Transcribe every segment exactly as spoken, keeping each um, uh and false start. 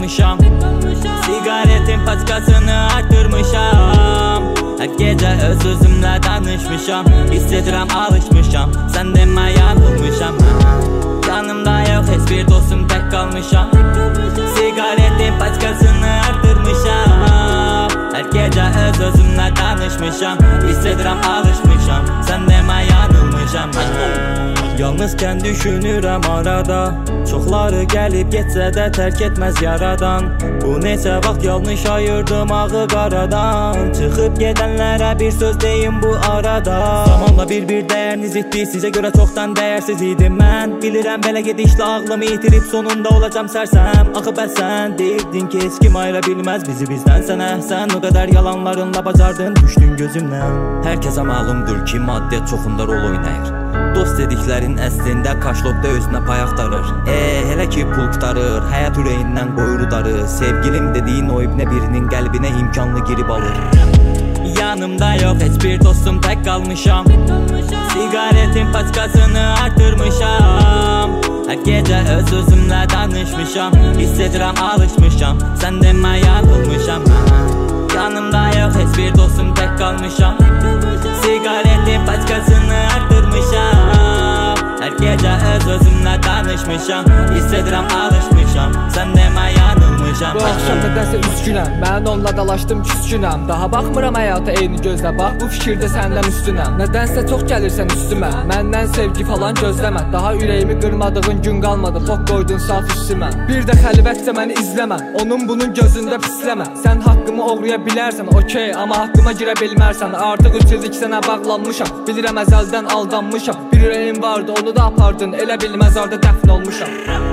kalmışam. Sigaretin paçkasını artırmışam. Her gece öz özümle danışmışam. Hissediyorum alışmışam. Sen deme yanılmışam. Yanımda yok hiçbir dostum, tek kalmışam. Sigaretin paçkasını artırmışam. Her gece öz özümle danışmışam. Hissediyorum alışmışam. Sen deme yanılmışam. Yalnızkən düşünürəm arada. Çoxları gəlib getsə də tərk etməz yaradan. Bu neçə vaxt yanlış ayırdım ağı qaradan. Çıxıb gedənlərə bir söz deyim bu arada. Zamanla bir-bir dəyəriniz etdi, sizə görə çoxdan dəyərsiz idim mən. Bilirəm belə gedişlə ağlımı itirib sonunda olacam sərsəm. Axı bəs sən deyirdin ki heç kim ayıra bilməz bizi bizdən. Sənə sən o qədər yalanlarınla bacardın, düşdün gözümdən. Hər kəsə məlumdur ki maddiyyat çoxunda rol oynayır. Dost dediklərin əslində kaşlotda özünə pay axtarır. Eee, hələ ki pul qutarır, həyat ürəyindən qoyur udarır. Sevgilim dediyin o ibnə birinin qəlbinə imkanlı girib alır. Yanımda yok hiçbir dostum, tek kalmışam. Sigaretin paçkasını artırmışam. Her gece öz özümle danışmışam. Hissediyorum alışmışam. Sen deme yanılmışam. Yanımda yok hiçbir dostum, tek kalmışam. Sigaretin paçkasını artırmışam. Her gece öz özümle danışmışam. Hissediyorum alışmışam. Sen deme yanılmışam. Bu akşam nədənsə üzgünəm, mən onunla dalaşdım küskünəm. Daha baxmıram həyata eyni gözlə, bax bu fikirdə səndən üstünəm. Nədənsə çox gəlirsən üstümə, məndən sevgi falan gözləmə. Daha ürəyimi qırmadığın gün qalmadı, foq qoydun saf üstümə. Bir də xəlvətcə məni izləmə, onun bunun gözündə pisləmə. Sən haqqımı oğraya bilərsən, okey, amma haqqıma girə bilmərsən. Artıq üç illik sənə bağlanmışam, bilirəm əzəldən aldanmışam. Bir ürəyim vardı, onu da apardın, elə bil məzarda dəfn olmuşam.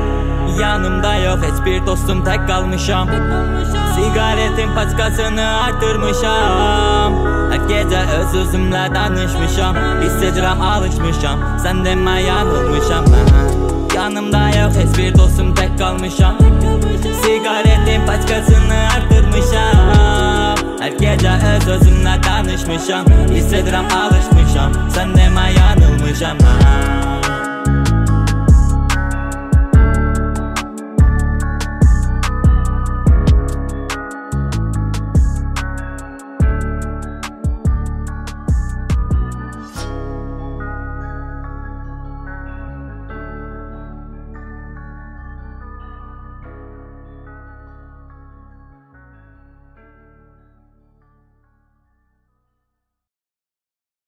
Yanımda yok hiçbir dostum, tek kalmışam. Sigaretin paçkasını artırmışam. Her gece öz özümle danışmışam. Hissediyorum alışmışam. Sen deme yanılmışam. Yanımda yok hiçbir dostum, tek kalmışam. Sigaretin paçkasını artırmışam. Her gece öz özümle danışmışam. Hissediyorum alışmışam. Sen deme yanılmışam.